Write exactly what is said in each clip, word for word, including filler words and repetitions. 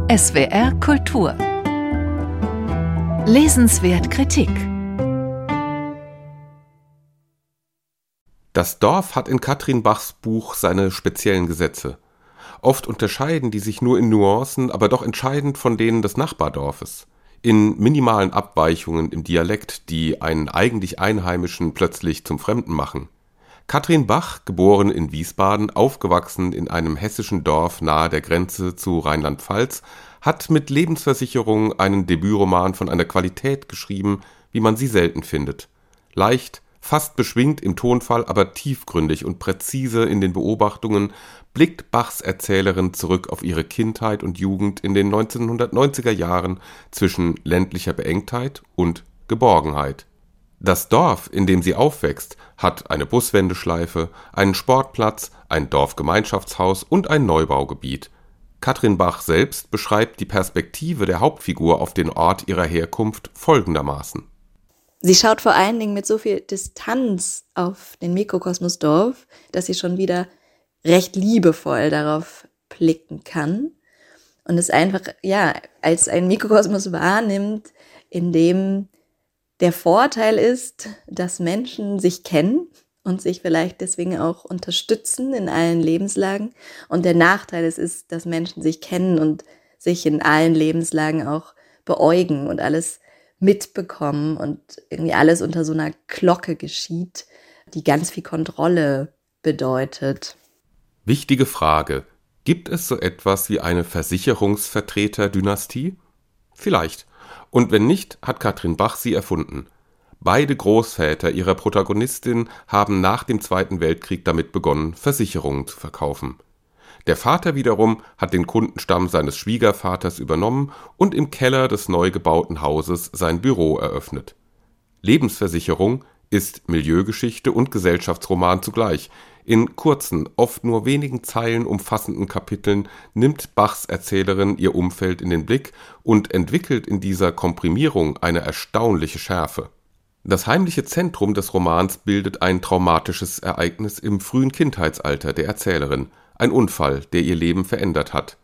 S W R Kultur. Lesenswert Kritik. Das Dorf hat in Katrin Bachs Buch seine speziellen Gesetze. Oft unterscheiden die sich nur in Nuancen, aber doch entscheidend von denen des Nachbardorfes. In minimalen Abweichungen im Dialekt, die einen eigentlich Einheimischen plötzlich zum Fremden machen. Katrin Bach, geboren in Wiesbaden, aufgewachsen in einem hessischen Dorf nahe der Grenze zu Rheinland-Pfalz, hat mit Lebensversicherung einen Debütroman von einer Qualität geschrieben, wie man sie selten findet. Leicht, fast beschwingt im Tonfall, aber tiefgründig und präzise in den Beobachtungen blickt Bachs Erzählerin zurück auf ihre Kindheit und Jugend in den neunzehnhundertneunziger Jahren zwischen ländlicher Beengtheit und Geborgenheit. Das Dorf, in dem sie aufwächst, hat eine Buswendeschleife, einen Sportplatz, ein Dorfgemeinschaftshaus und ein Neubaugebiet. Katrin Bach selbst beschreibt die Perspektive der Hauptfigur auf den Ort ihrer Herkunft folgendermaßen. Sie schaut vor allen Dingen mit so viel Distanz auf den Mikrokosmos Dorf, dass sie schon wieder recht liebevoll darauf blicken kann und es einfach ja als ein Mikrokosmos wahrnimmt, in dem der Vorteil ist, dass Menschen sich kennen und sich vielleicht deswegen auch unterstützen in allen Lebenslagen. Und der Nachteil ist, ist, dass Menschen sich kennen und sich in allen Lebenslagen auch beäugen und alles mitbekommen und irgendwie alles unter so einer Glocke geschieht, die ganz viel Kontrolle bedeutet. Wichtige Frage. Gibt es so etwas wie eine Versicherungsvertreterdynastie? Vielleicht. Und wenn nicht, hat Katrin Bach sie erfunden. Beide Großväter ihrer Protagonistin haben nach dem Zweiten Weltkrieg damit begonnen, Versicherungen zu verkaufen. Der Vater wiederum hat den Kundenstamm seines Schwiegervaters übernommen und im Keller des neu gebauten Hauses sein Büro eröffnet. Lebensversicherung ist Milieugeschichte und Gesellschaftsroman zugleich. In kurzen, oft nur wenigen Zeilen umfassenden Kapiteln nimmt Bachs Erzählerin ihr Umfeld in den Blick und entwickelt in dieser Komprimierung eine erstaunliche Schärfe. Das heimliche Zentrum des Romans bildet ein traumatisches Ereignis im frühen Kindheitsalter der Erzählerin, ein Unfall, der ihr Leben verändert hat.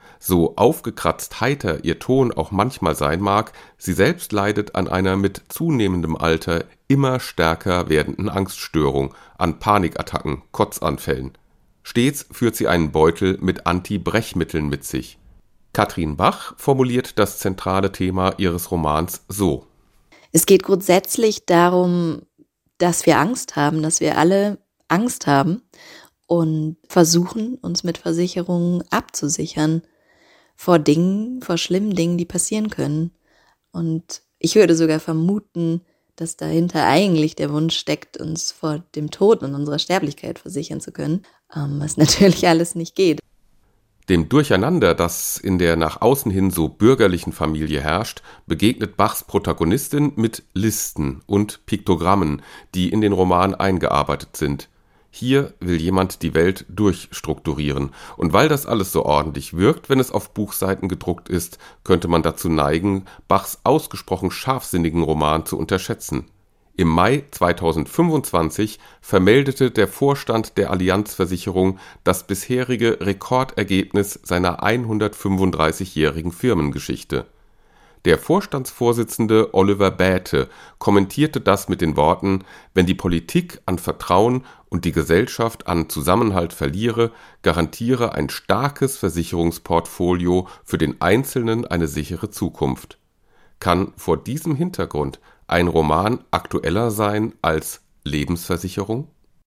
So aufgekratzt heiter ihr Ton auch manchmal sein mag, sie selbst leidet an einer mit zunehmendem Alter immer stärker werdenden Angststörung, an Panikattacken, Kotzanfällen. Stets führt sie einen Beutel mit Anti-Brechmitteln mit sich. Katrin Bach formuliert das zentrale Thema ihres Romans so: Es geht grundsätzlich darum, dass wir Angst haben, dass wir alle Angst haben und versuchen, uns mit Versicherungen abzusichern vor Dingen, vor schlimmen Dingen, die passieren können. Und ich würde sogar vermuten, dass dahinter eigentlich der Wunsch steckt, uns vor dem Tod und unserer Sterblichkeit versichern zu können, was natürlich alles nicht geht. Dem Durcheinander, das in der nach außen hin so bürgerlichen Familie herrscht, begegnet Bachs Protagonistin mit Listen und Piktogrammen, die in den Roman eingearbeitet sind. Hier will jemand die Welt durchstrukturieren. Und weil das alles so ordentlich wirkt, wenn es auf Buchseiten gedruckt ist, könnte man dazu neigen, Bachs ausgesprochen scharfsinnigen Roman zu unterschätzen. Im Mai zweitausendfünfundzwanzig vermeldete der Vorstand der Allianz-Versicherung das bisherige Rekordergebnis seiner hundertfünfunddreißigjährigen Firmengeschichte. Der Vorstandsvorsitzende Oliver Bäte kommentierte das mit den Worten: Wenn die Politik an Vertrauen und die Gesellschaft an Zusammenhalt verliere, garantiere ein starkes Versicherungsportfolio für den Einzelnen eine sichere Zukunft. Kann vor diesem Hintergrund ein Roman aktueller sein als Lebensversicherung?